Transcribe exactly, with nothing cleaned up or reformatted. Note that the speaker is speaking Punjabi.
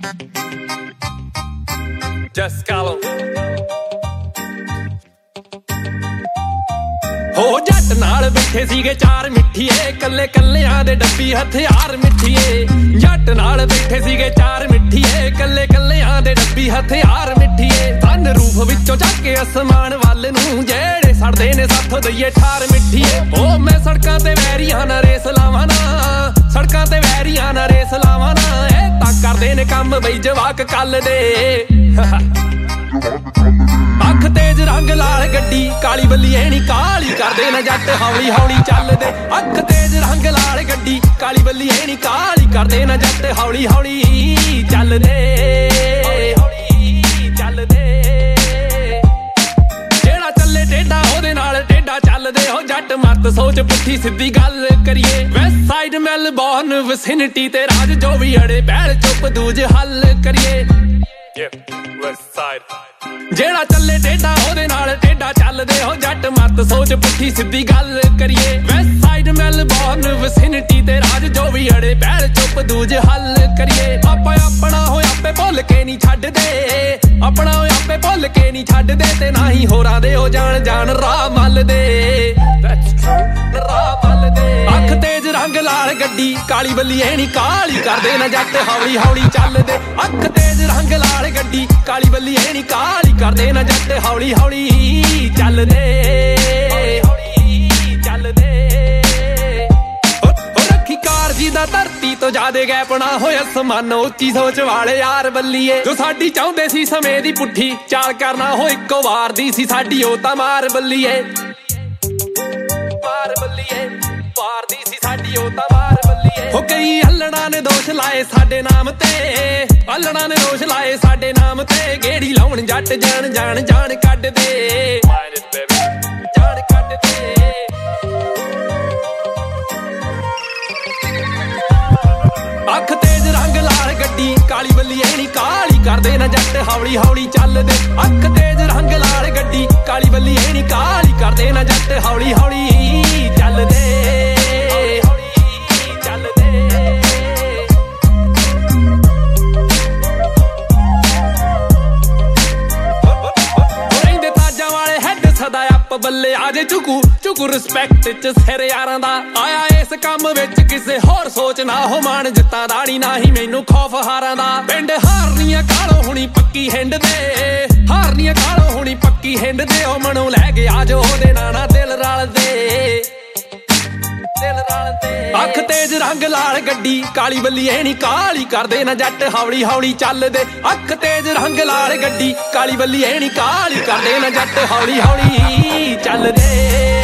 Just call him. ਹੋ ਜੱਟ ਨਾਲ ਬੈਠੇ ਸੀਗੇ ਚਾਰ ਮਿੱਠੀਏ, ਕੱਲੇ ਕੱਲਿਆਂ ਦੇ ਡੱਬੀ ਹਥਿਆਰ ਮਿੱਠੀਏ। ਜੱਟ ਨਾਲ ਬੈਠੇ ਸੀਗੇ ਚਾਰ ਮਿੱਠੀਏ, ਕੱਲੇ ਕੱਲਿਆਂ ਦੇ ਡੱਬੀ ਹਥਿਆਰ ਮਿੱਠੀਏ। ਧਨ ਰੂਪ ਵਿੱਚੋਂ ਚੱਕ ਕੇ ਅਸਮਾਨ ਵੱਲ ਨੂੰ ਜਿਹੜੇ ਸੜਦੇ ਨੇ ਸਾਥੋਂ ਦਈਏ ਠਾਰ ਮਿੱਠੀਏ। ਉਹ ਮੈਂ ਸੜਕਾਂ ਤੇ ਵੈਰੀਆਂ ਨਾਲ ਰੇਸ ਲਾਵਾਂ ਨਾ, ਸੜਕਾਂ ਤੇ ਵੈਰੀਆਂ ਨਾਲ ਰੇਸ ਲਾਵਾਂ ਨਾ। ਇਹ ਤਾਂ ਕਰਦੇ ਨੇ ਕੰਮ ਬਈ ਜਵਾਕ ਕੱਲ ਦੇ। ਅੱਖ ਤੇਜ ਰੰਗ ਲਾਲ ਗੱਡੀ ਕਾਲੀ ਬੱਲੀਏ ਨੀ ਕਾਲੀ ਕਰਦੇ ਨਾ ਜੱਟ ਹੌਲੀ ਹੌਲੀ ਚੱਲਦੇ। ਅੱਖ ਤੇਜ ਰੰਗ ਲਾਲ ਗੱਡੀ ਕਾਲੀ ਬੱਲੀਏ ਨੀ ਕਾਲੀ ਕਰਦੇ ਨਾ ਜੱਟ ਹੌਲੀ ਹੌਲੀ ਚੱਲਦੇ ਚੱਲਦੇ। ਜਿਹੜਾ ਚੱਲੇ ਟੇਢਾ ਉਹਦੇ ਨਾਲ ਟੇਢਾ ਚੱਲਦੇ। ਹੋ ਜੱਟ ਮੱਤ ਸੋਚ ਪੁੱਠੀ ਸਿੱਧੀ ਗੱਲ ਕਰੀਏ। ਵੈਸਟ ਸਾਈਡ ਮੈਲਬੌਰਨ ਵਿਸਿਨਿਟੀ ਤੇ ਰਾਜ ਜੋ ਵੀ ਅੜੇ ਬਹਿਲ ਚੁੱਪ ਦੂਜ ਹੱਲ ਕਰੀਏ। ਜਿਹੜਾ ਚੱਲੇ ਟੇਢਾ ਉਹਦੇ ਨਾਲ ਟੇਢਾ ਚੱਲਦੇ। ਹੋ ਜੱਟ ਮੱਤ ਸੋਚ ਪੁੱਠੀ ਸਿੱਧੀ ਗੱਲ ਕਰੀਏ। ਵੈਸਟ ਸਾਈਡ ਮੈਲਬੌਰਨ ਵਿਸਿਨਿਟੀ ਤੇ ਰਾਜ ਜੋ ਵੀ ਅੜੇ ਬਹਿਲ ਚੁੱਪ ਦੂਜ ਹੱਲ ਕਰੀਏ। ਆਪਾਂ ਆਪਣਾ ਹੋਇਆ ਆਪੇ ਭੁੱਲ ਕੇ ਨਹੀਂ ਛੱਡਦੇ, ਆਪਣਾ ਹੋਇਆ ਆਪੇ ਭੁੱਲ ਕੇ ਨਹੀਂ ਛੱਡਦੇ। ਤੇ ਨਾ ਹੀ ਹੋਰਾਂ ਦੇ ਉਹ ਜਾਣ ਜਾਣ ਰਾਹ ਮੱਲਦੇ, ਰਾਹ ਮੱਲਦੇ। ਅੱਖ ਤੇਜ ਰੰਗ ਲਾਲ ਗੱਡੀ ਕਾਲੀ ਬੱਲੀਏ ਨੀ ਕਾਲੀ ਕਰਦੇ ਨਾ ਜੱਟ ਹੌਲੀ ਹੌਲੀ ਚੱਲਦੇ। ਅੱਖ ਤੇਜ ਰੰਗ ਲਾਲ ਗੱਡੀ ਕਾਲੀ ਬੱਲੀਏ ਨੀ ਕਾਲੀ ਕਰਦੇ ਨਾ ਜੱਟ ਹੌਲੀ ਹੌਲੀ ਚੱਲਦੇ ਚੱਲਦੇ। ਹੋ ਰੱਖੀ ਕਾਰ ਜੀ ਦਾ ਧਰਤੀ ਤੋਂ ਜ਼ਿਆਦੇ ਗੈਪਣਾ ਹੋਇਆ ਸਮਾਨ ਉੱਚੀ ਸੋਚ ਵਾਲੇ ਯਾਰ ਬੱਲੀਏ। ਜੋ ਸਾਡੀ ਚਾਹੁੰਦੇ ਸੀ ਸਮੇਂ ਦੀ ਪੁੱਠੀ ਚਾਲ ਕਰਨਾ ਹੋ ਇੱਕੋ ਵਾਰ ਦੀ ਸੀ ਸਾਡੀ ਉਹ ਤਾਂ ਮਾਰ ਬੱਲੀਏ। ਮਾਰ ਬੱਲੀਏ ਵਾਰ ਦੀ ਸੀ ਸਾਡੀ ਉਹ ਤਾਂ ਮਾਰ ਬੱਲੀਏ। ਹੋ ਕਈ ਹੱਲਣਾ ਨੇ ਦੋਸ਼ ਲਾਏ ਸਾਡੇ ਨਾਮ ਤੇ, ਹੱਲਣਾ ਨੇ ਦੋਸ਼ ਲਾਏ ਸਾਡੇ ਨਾਮ ਤੇ। ਗੇੜੀ ਲਾਉਣ ਜੱਟ ਜਾਣ ਜਾਣ ਜਾਣ ਕੱਢਦੇ, ਜਾਣ ਕੱਢਦੇ। ਅੱਖ ਤੇਜ ਰੰਗ ਲਾਲ ਗੱਡੀ ਕਾਲੀ ਬੱਲੀਏ ਨੀ ਕਾਲੀ ਕਰਦੇ ਨਾ ਜੱਟ ਹੌਲੀ ਹੌਲੀ ਚੱਲਦੇ। ਅੱਖ ਤੇਜ ਰੰਗ ਲਾਲ ਗੱਡੀ ਕਾਲੀ ਬੱਲੀਏ ਨੀ ਕਾਲੀ ਕਰਦੇ ਨਾ ਜੱਟ ਹੌਲੀ ਹੌਲੀ ਚੱਲਦੇ ਚੱਲਦੇ। ਰਹਿੰਦੇ ਤਾਜਾਂ ਵਾਲੇ ਹੈਡ ਸਦਾ ਅੱਪ ਬੱਲੇ ਆਜੇ ਚੁਕੂ ਚੁਕੂ ਰਿਸਪੈਕਟ ਚ ਸਿਰ ਯਾਰਾਂ ਦਾ। ਆਇਆ ਇਸ ਕੰਮ ਵਿੱਚ ਕਿਸੇ ਹੋਰ ਸੋਚ ਨਾ ਹੋ ਮਾਣ ਜਿੱਤਾਂ ਦਾੜੀ ਨਾ ਹੀ ਮੈਨੂੰ ਖੌਫ ਹਾਰਾਂ ਦਾ। ਪਿੰਡ ਹਾਰਨੀਆਂ ਕਾਲੋ ਹੁਣੀ ਪੱਕੀ ਹਿੰਡ ਦੇ, ਹਾਰਨੀਆਂ ਕਾਲੋ ਹੁਣੀ ਪੱਕੀ ਹਿੰਡ ਦੇ। ਉਹ ਮਨੋਂ ਲੈ ਕੇ ਆਜੋ ਉਹਦੇ ਨਾਨਾ ਦਿਲ ਰਲਦੇ, ਦਿਲ ਰਲਦੇ। ਅੱਖ ਤੇਜ ਰੰਗ ਲਾਲ ਗੱਡੀ ਕਾਲੀ ਬੱਲੀਏ ਨੀ ਕਾਲੀ ਕਰਦੇ ਨਾ ਜੱਟ ਹੌਲੀ ਹੌਲੀ ਚੱਲਦੇ। ਅੱਖ ਤੇਜ ਰੰਗ ਲਾਲ ਗੱਡੀ ਕਾਲੀ ਬੱਲੀਏ ਨੀ ਕਾਲੀ ਕਰਦੇ ਨਾ ਜੱਟ ਹੌਲੀ ਹੌਲੀ ਚੱਲਦੇ।